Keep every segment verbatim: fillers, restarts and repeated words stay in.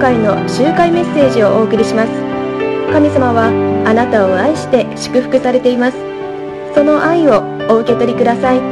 会の集会メッセージをお送りします。神様はあなたを愛して祝福されています。その愛をお受け取りください。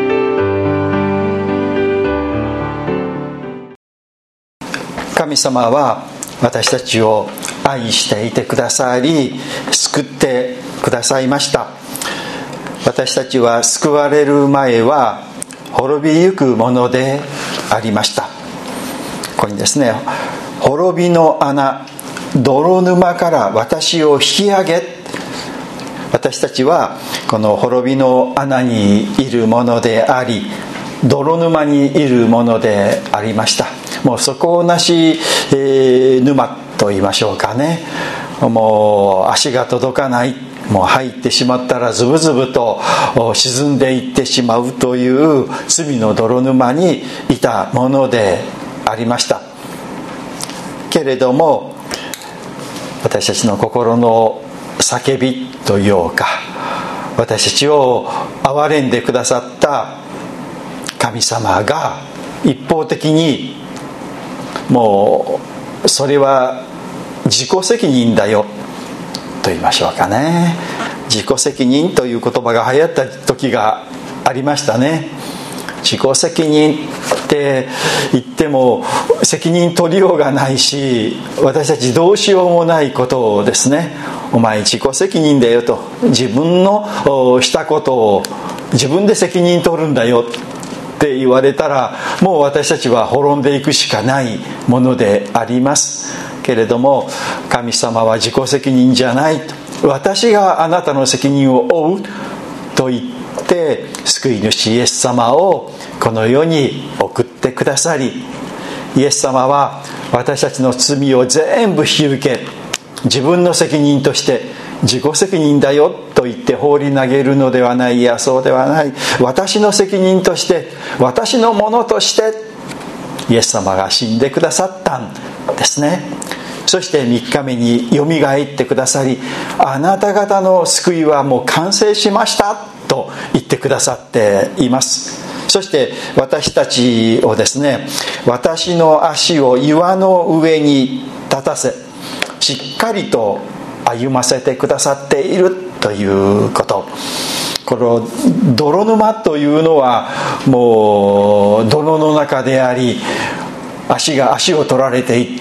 神様は私たちを愛していてくださり、救ってくださいました。私たちは救われる前は滅びゆくものでありました。ここにですね、滅びの穴、泥沼から私を引き上げ、私たちはこの滅びの穴にいるものであり、泥沼にいるものでありました。もう底なし、えー、沼と言いましょうかね。もう足が届かない、もう入ってしまったらズブズブと沈んでいってしまうという罪の泥沼にいたものでありました。けれども私たちの心の叫びというか、私たちを憐れんでくださった神様が一方的に、もうそれは自己責任だよと言いましょうかね。自己責任という言葉が流行った時がありましたね。自己責任って言っても責任取りようがないし、私たちどうしようもないことをですね、お前自己責任だよと、自分のしたことを自分で責任取るんだよって言われたら、もう私たちは滅んでいくしかないものでありますけれども、神様は自己責任じゃないと、私があなたの責任を負うと言って救い主イエス様をこの世に送ってくださり、イエス様は私たちの罪を全部引き受け、自分の責任として自己責任だよと言って放り投げるのではない。いや、そうではない。私の責任として、私のものとしてイエス様が死んでくださったんですね。そしてみっかめによみがえってくださり、あなた方の救いはもう完成しましたと言ってくださっています。そして私たちをですね、私の足を岩の上に立たせ、しっかりと歩ませてくださっているということ。この泥沼というのはもう泥の中であり、足が足を取られていって、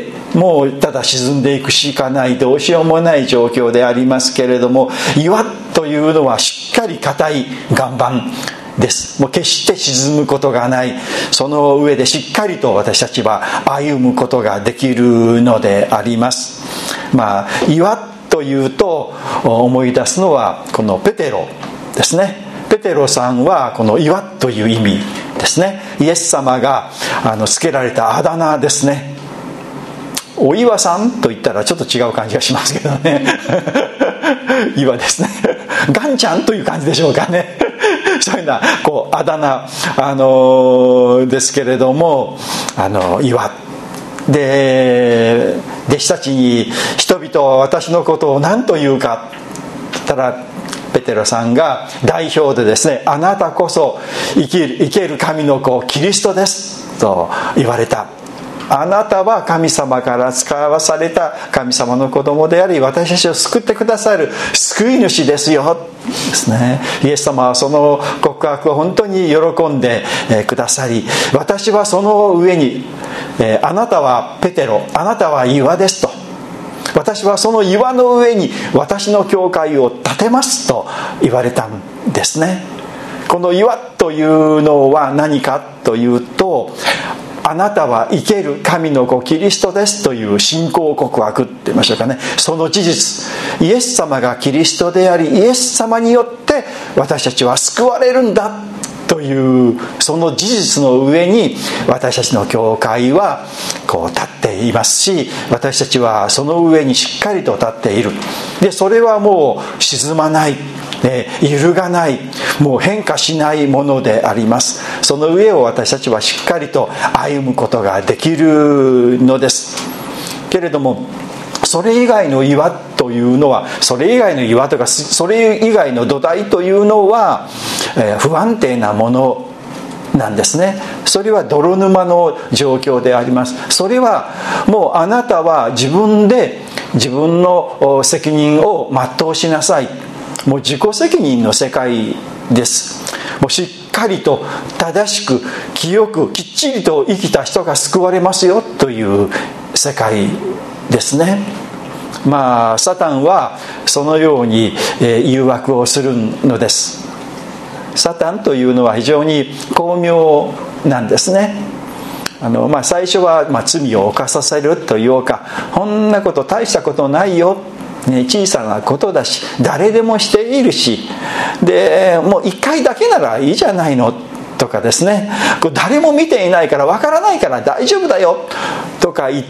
もうただ沈んでいくしかない、どうしようもない状況でありますけれども、岩というのはしっかり固い岩盤です。もう決して沈むことがない。その上でしっかりと私たちは歩むことができるのであります。まあ岩というと思い出すのはこのペテロですね。ペテロさんはこの岩という意味ですね。イエス様があのつけられたあだ名ですね。お岩さんと言ったらちょっと違う感じがしますけどね岩ですね。ガンちゃんという感じでしょうかね。そういうようなこうあだ名、あのー、ですけれども、あの岩で、弟子たちに人々は私のことを何と言うかって言ったら、ペテロさんが代表でですね、あなたこそ生きる、生ける神の子キリストですと言われた。あなたは神様から使わされた神様の子供であり、私たちを救ってくださる救い主ですよですね。イエス様はその告白を本当に喜んでくださり、私はその上に、えー、あなたはペテロ、あなたは岩ですと、私はその岩の上に私の教会を建てますと言われたんですね。この岩というのは何かというと、あなたは生ける神の子キリストですという信仰告白って言いましょうかね。その事実、イエス様がキリストであり、イエス様によって私たちは救われるんだというその事実の上に私たちの教会はこう立っていますし、私たちはその上にしっかりと立っている。でそれはもう沈まない、ね、揺るがない、もう変化しないものであります。その上を私たちはしっかりと歩むことができるのですけれども、それ以外の岩というのは、それ以外の岩とかそれ以外の土台というのは、えー、不安定なものなんですね。 それは泥沼の状況であります。それはもうあなたは自分で自分の責任を全うしなさい。もう自己責任の世界です。もうしっかりと正しく清くきっちりと生きた人が救われますよという世界ですね。まあサタンはそのように、えー、誘惑をするのです。サタンというのは非常に巧妙なんですね。あの、まあ、最初は、まあ、罪を犯させるというか、こんなこと大したことないよ、ね、小さなことだし誰でもしているし、でもう一回だけならいいじゃないのとかですね、誰も見ていないからわからないから大丈夫だよとか言って、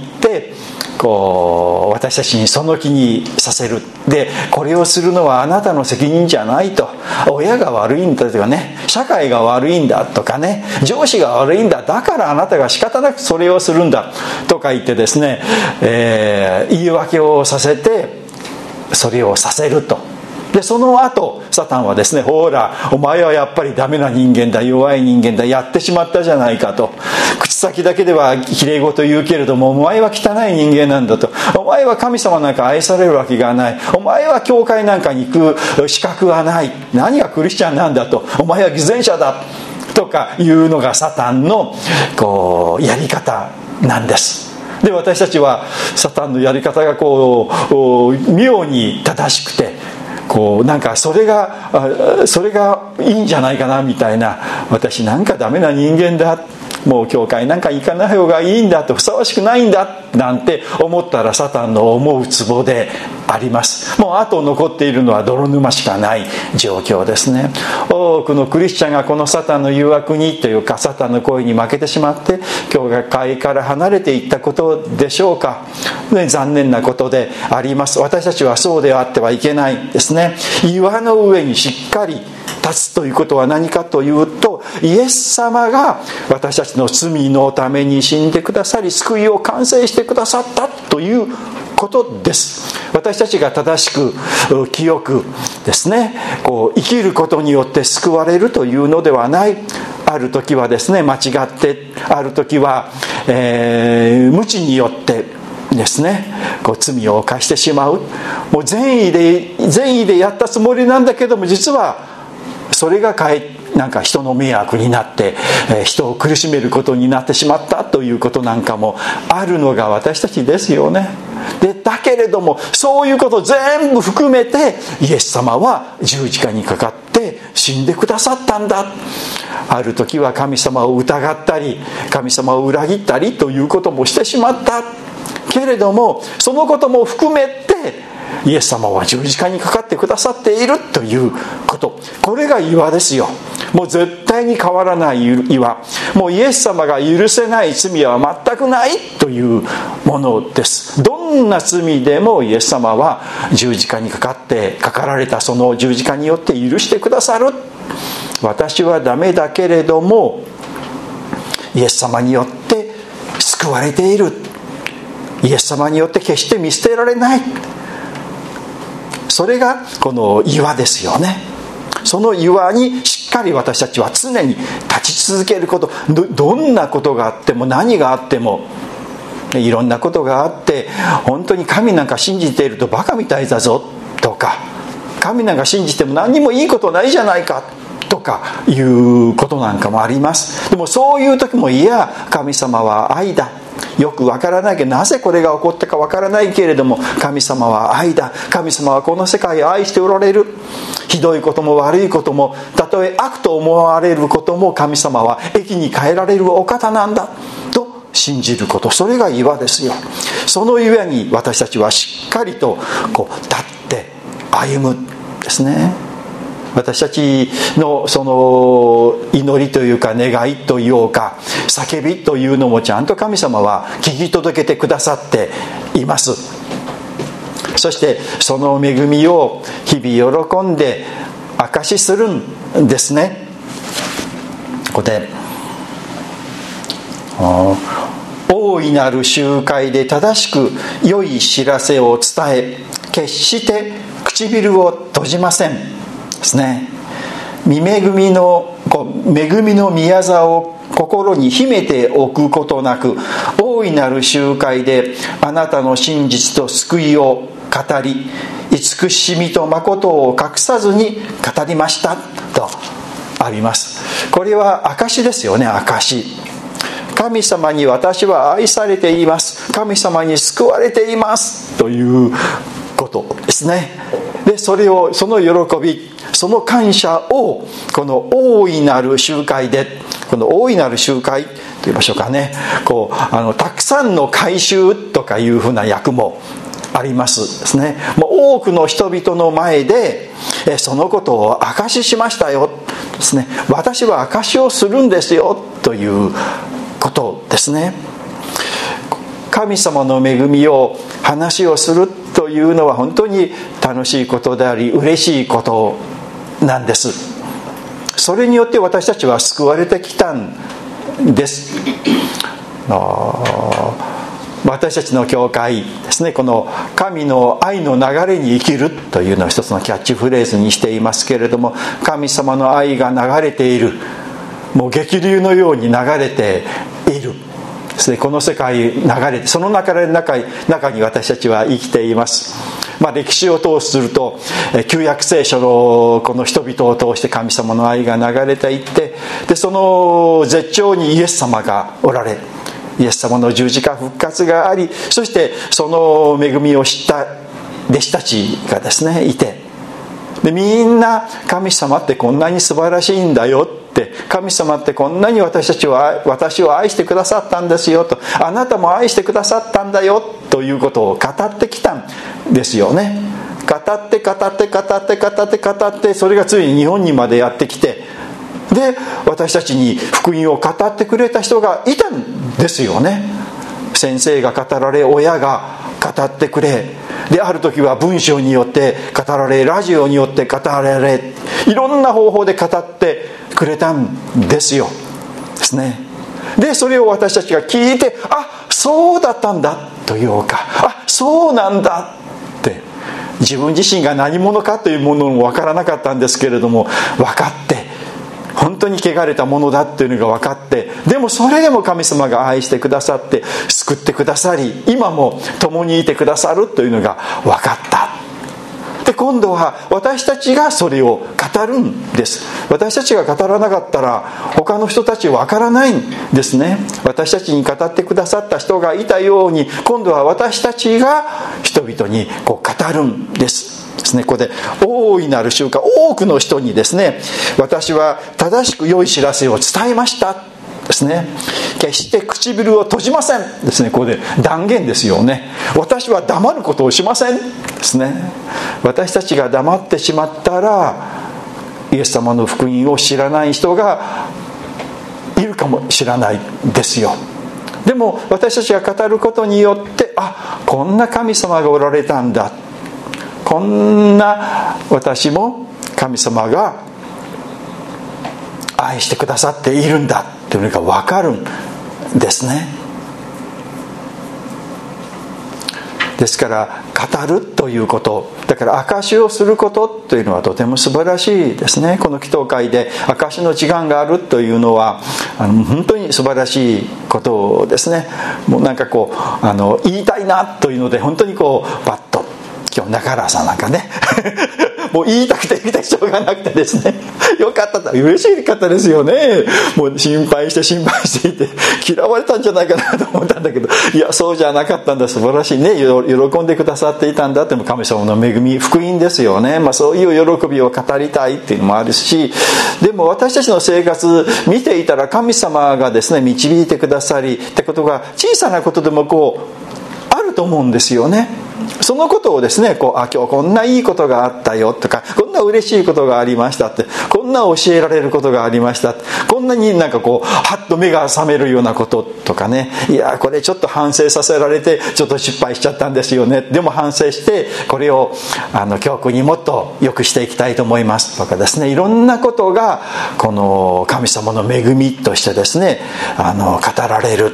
こう私たちにその気にさせる。でこれをするのはあなたの責任じゃないと、親が悪いんだとかね、社会が悪いんだとかね、上司が悪いんだ、だからあなたが仕方なくそれをするんだとか言ってですね、えー、言い訳をさせてそれをさせると。でその後サタンはですね、ほらお前はやっぱりダメな人間だ、弱い人間だ、やってしまったじゃないかと、口先だけではきれい事言うけれどもお前は汚い人間なんだと、お前は神様なんか愛されるわけがない、お前は教会なんかに行く資格はない、何がクリスチャンなんだと、お前は偽善者だとかいうのがサタンのこうやり方なんです。で私たちはサタンのやり方がこう妙に正しくて、こうなんかそれがそれがいいんじゃないかなみたいな、私なんかダメな人間だ、もう教会なんか行かない方がいいんだと、ふさわしくないんだなんて思ったらサタンの思うツボであります。もうあと残っているのは泥沼しかない状況ですね。多くのクリスチャンがこのサタンの誘惑にというか、サタンの声に負けてしまって教会から離れていったことでしょうか、ね、残念なことであります。私たちはそうであってはいけないですね。岩の上にしっかり立つということは何かというと、イエス様が私たちの罪のために死んでくださり救いを完成してくださったということです。私たちが正しく清くですね、こう生きることによって救われるというのではない。ある時はですね間違って、ある時は、えー、無知によってですねこう罪を犯してしまう。もう善意で善意でやったつもりなんだけども、実はそれがかえなんか人の迷惑になって、えー、人を苦しめることになってしまったということなんかもあるのが私たちですよね。でだけれどもそういうこと全部含めてイエス様は十字架にかかって死んでくださったんだ。ある時は神様を疑ったり神様を裏切ったりということもしてしまったけれども、そのことも含めてイエス様は十字架にかかってくださっているということ、これが岩ですよ。もう絶対に変わらない岩、もうイエス様が許せない罪は全くないというものです。どんな罪でもイエス様は十字架にかかってかかられたその十字架によって許してくださる。私はダメだけれどもイエス様によって救われている、イエス様によって決して見捨てられない、それがこの岩ですよね。その岩にしっかり私たちは常に立ち続けること。 ど, どんなことがあっても何があっても、いろんなことがあって本当に神なんか信じているとバカみたいだぞとか、神なんか信じても何にもいいことないじゃないかとかいうことなんかもあります。でもそういう時も、いや神様は愛だ、よくわからないけど、なぜこれが起こったかわからないけれども神様は愛だ、神様はこの世界を愛しておられる、ひどいことも悪いことも、たとえ悪と思われることも神様は益に変えられるお方なんだと信じること、それが岩ですよ。そのゆえに私たちはしっかりとこう立って歩むですね。私たちのその祈りというか願いというか叫びというのもちゃんと神様は聞き届けてくださっています。そしてその恵みを日々喜んで証しするんですね。ここで大いなる集会で正しく良い知らせを伝え、決して唇を閉じませんですね。御恵みのこう恵みの宮座を心に秘めておくことなく、大いなる集会であなたの真実と救いを語り、慈しみと誠を隠さずに語りましたとあります。これは証ですよね。証。神様に私は愛されています、神様に救われていますということですね。でそれを、その喜び、その感謝をこの大いなる集会で、この大いなる集会と言いましょうかね、こうあのたくさんの改宗とかいうふうな訳もありますですね。もう多くの人々の前でそのことを証ししましたよですね。私は証しをするんですよということですね。神様の恵みを話をするというのは本当に楽しいことであり、嬉しいことなんです。それによって私たちは救われてきたんです。私たちの教会ですね、この神の愛の流れに生きるというのを一つのキャッチフレーズにしていますけれども、神様の愛が流れている、もう激流のように流れているですね。この世界流れて、その中で中中に私たちは生きています。まあ、歴史を通すると旧約聖書のこの人々を通して神様の愛が流れていって、でその絶頂にイエス様がおられ、イエス様の十字架復活があり、そしてその恵みを知った弟子たちがですねいて、でみんな神様ってこんなに素晴らしいんだよって、神様ってこんなに私たちを私を愛してくださったんですよと、あなたも愛してくださったんだよということを語ってきたんですよね。語って語って語って語って語って、それがついに日本にまでやってきて、で私たちに福音を語ってくれた人がいたんですよね。先生が語られ、親が語ってくれ、である時は文章によって語られ、ラジオによって語られ、いろんな方法で語ってくれたんですよですね。でそれを私たちが聞いて、あ、そうだったんだというか、あ、そうなんだって、自分自身が何者かというものも分からなかったんですけれども、分かって、本当に汚れたものだっていうのが分かって、でもそれでも神様が愛してくださって救ってくださり、今も共にいてくださるというのが分かった。で今度は私たちがそれを語るんです。私たちが語らなかったら他の人たち分からないんですね。私たちに語ってくださった人がいたように、今度は私たちが人々にこう語るんですですね。ここで大いなる集会、多くの人にですね、私は正しく良い知らせを伝えましたですね。決して唇を閉じませんですね。ここで断言ですよね。私は黙ることをしませんですね。私たちが黙ってしまったら、イエス様の福音を知らない人がいるかもしれないですよ。でも私たちが語ることによって、あ、こんな神様がおられたんだ、こんな私も神様が愛してくださっているんだというのが分かるんですね。ですから語るということ、だから証しをすることというのはとても素晴らしいですね。この祈祷会で証しの時間があるというのはあの本当に素晴らしいことですね。もうなんかこうあの言いたいなというので、本当にこうバッと、今日中原さんなんかねもう言いたくて言いたいしょうがなくてですね、よかったと、嬉しかったですよね。もう心配して心配していて嫌われたんじゃないかなと思ったんだけど、いやそうじゃなかったんだ、素晴らしいね、喜んでくださっていたんだって、神様の恵み、福音ですよね。まあ、そういう喜びを語りたいっていうのもあるし、でも私たちの生活見ていたら、神様がですね導いてくださりってことが、小さなことでもこうあると思うんですよね。そのことをですね、こう、あ、今日こんないいことがあったよとか、こんな嬉しいことがありましたって、こんな教えられることがありました、こんなになんかこうハッと目が覚めるようなこととかね、いやこれちょっと反省させられてちょっと失敗しちゃったんですよね、でも反省してこれをあの教訓にもっと良くしていきたいと思いますとかですね、いろんなことがこの神様の恵みとしてですね、あの語られる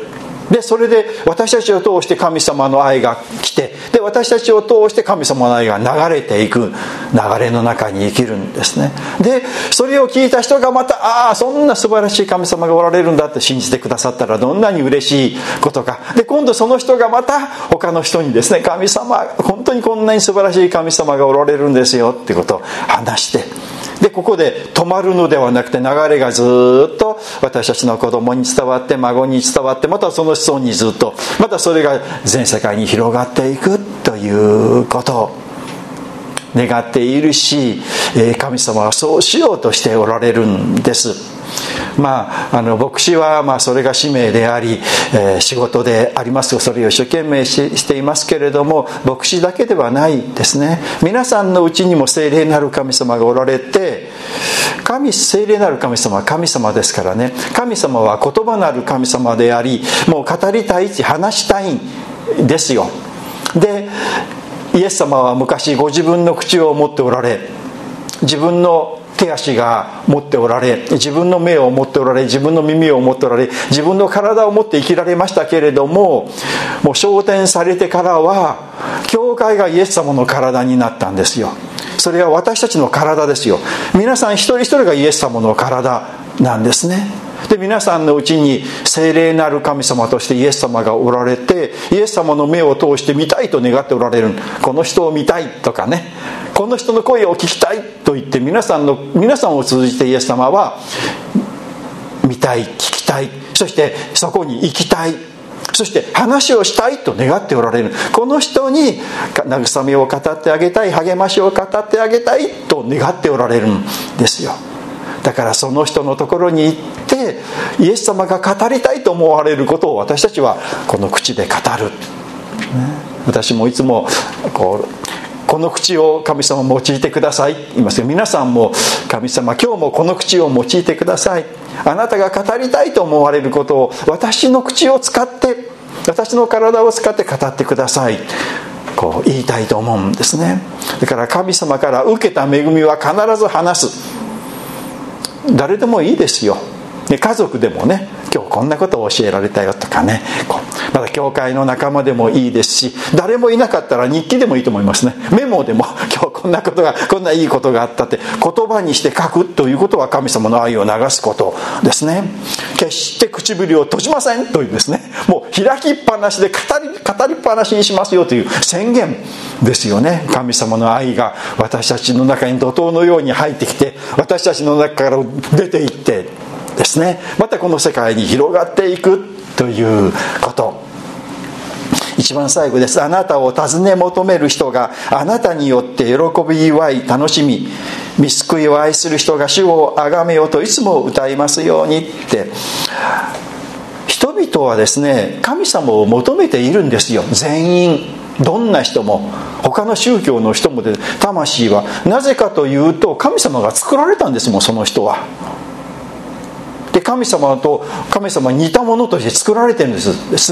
でそれで私たちを通して神様の愛が来て、で私たちを通して神様の愛が流れていく流れの中に生きるんですね。でそれを聞いた人がまた、ああそんな素晴らしい神様がおられるんだって信じてくださったらどんなに嬉しいことか。で今度その人がまた他の人にですね、神様本当にこんなに素晴らしい神様がおられるんですよってことを話して、でここで止まるのではなくて、流れがずっと私たちの子供に伝わって、孫に伝わって、またその子孫にずっとまたそれが全世界に広がっていくということを願っているし、神様はそうしようとしておられるんです。まあ、あの牧師はまあそれが使命であり、えー、仕事でありますが、それを一生懸命 し, していますけれども、牧師だけではないですね。皆さんのうちにも聖霊なる神様がおられて、神聖霊なる神様は神様ですからね。神様は言葉なる神様であり、もう語りたいし話したいんですよ。でイエス様は昔ご自分の口を持っておられ、自分の手足が持っておられ、自分の目を持っておられ、自分の耳を持っておられ、自分の体を持って生きられましたけれども、もう昇天されてからは教会がイエス様の体になったんですよ。それは私たちの体ですよ。皆さん一人一人がイエス様の体なんですね。で皆さんのうちに聖霊なる神様としてイエス様がおられて、イエス様の目を通して見たいと願っておられる。この人を見たいとかね、この人の声を聞きたいと言って、皆さんの皆さんを通じてイエス様は見たい、聞きたい、そしてそこに行きたい、そして話をしたいと願っておられる。この人に慰めを語ってあげたい、励ましを語ってあげたいと願っておられるんですよ。だからその人のところに行ってイエス様が語りたいと思われることを私たちはこの口で語る。私もいつもこうこの口を神様用いてください言いますよ。皆さんも神様今日もこの口を用いてください。あなたが語りたいと思われることを私の口を使って、私の体を使って語ってください、こう言いたいと思うんですね。だから神様から受けた恵みは必ず話す。誰でもいいですよ。で家族でもね、今日こんなことを教えられたよとかね、こうまだ教会の仲間でもいいですし、誰もいなかったら日記でもいいと思いますね。メモでも今日こんなことが、こんないいことがあったって言葉にして書くということは神様の愛を流すことですね。決して唇を閉じませんというですね、もう開きっぱなしで語り、語りっぱなしにしますよという宣言ですよね。神様の愛が私たちの中に怒涛のように入ってきて、私たちの中から出ていってですね、またこの世界に広がっていくということ。一番最後です。あなたを尋ね求める人があなたによって喜び祝い楽しみ、御救いを愛する人が主をあがめようといつも歌いますようにって、人々はですね神様を求めているんですよ。全員、どんな人も、他の宗教の人もで、魂はなぜかというと神様が作られたんですもん、その人は。で神様と神様に似たものとして作られてるんです、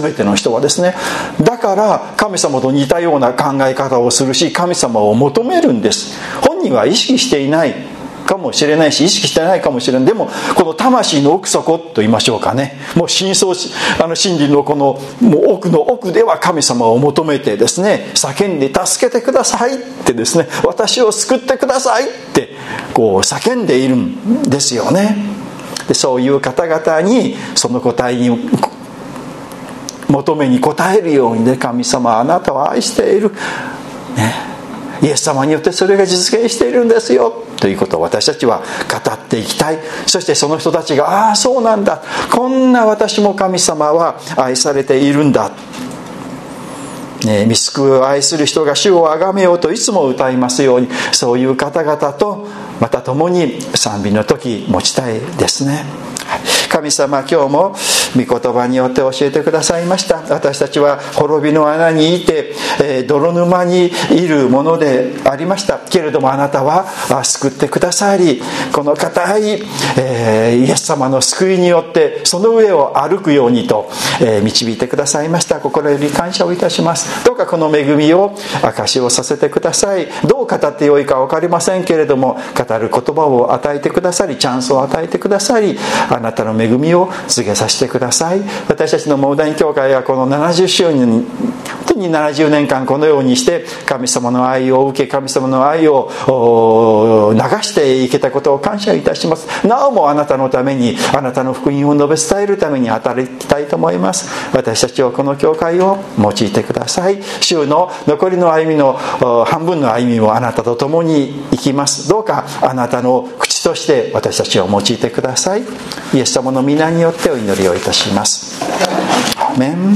全ての人はですね。だから神様と似たような考え方をするし、神様を求めるんです。本人は意識していないかもしれないし、意識してないかもしれない。でもこの魂の奥底と言いましょうかね、もう深層あの真理のこのもう奥の奥では神様を求めてですね、叫んで助けてくださいってですね、私を救ってくださいってこう叫んでいるんですよね。でそういう方々にその答えに求めに応えるようにね、神様あなたを愛している、ね、イエス様によってそれが実現しているんですよということを私たちは語っていきたい。そしてその人たちが、ああそうなんだ、こんな私も神様は愛されているんだ、ね、御救いを愛する人が主をあがめようといつも歌いますように、そういう方々とまた共に賛美の時持ちたいですね。神様今日も御言葉によって教えてくださいました。私たちは滅びの穴にいて、えー、泥沼にいるものでありましたけれども、あなたは救ってくださり、この固い、えー、イエス様の救いによってその上を歩くようにと、えー、導いてくださいました。心より感謝をいたします。どうかこの恵みを証しをさせてください。どう語ってよいか分かりませんけれども、語る言葉を与えてくださり、チャンスを与えてくださり、あなたの恵みを告げさせてください。 ください。私たちのモーダン教会はこのななじゅっしゅうねん、本当にななじゅうねんかんこのようにして神様の愛を受け、神様の愛を流していけたことを感謝いたします。なおもあなたのために、あなたの福音を述べ伝えるために働きたいと思います。私たちを、この教会を用いてください。週の残りの歩みの半分の歩みもあなたと共に生きます。どうかあなたの口として私たちを用いてください。イエス様の皆によってお祈りをいたします。アーメン。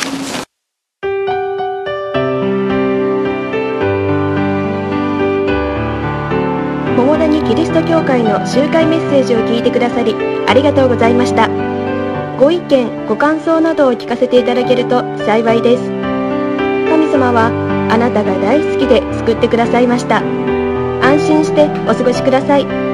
桃谷キリスト教会の集会メッセージを聞いてくださりありがとうございました。ご意見ご感想などを聞かせていただけると幸いです。神様はあなたが大好きで救ってくださいました。安心してお過ごしください。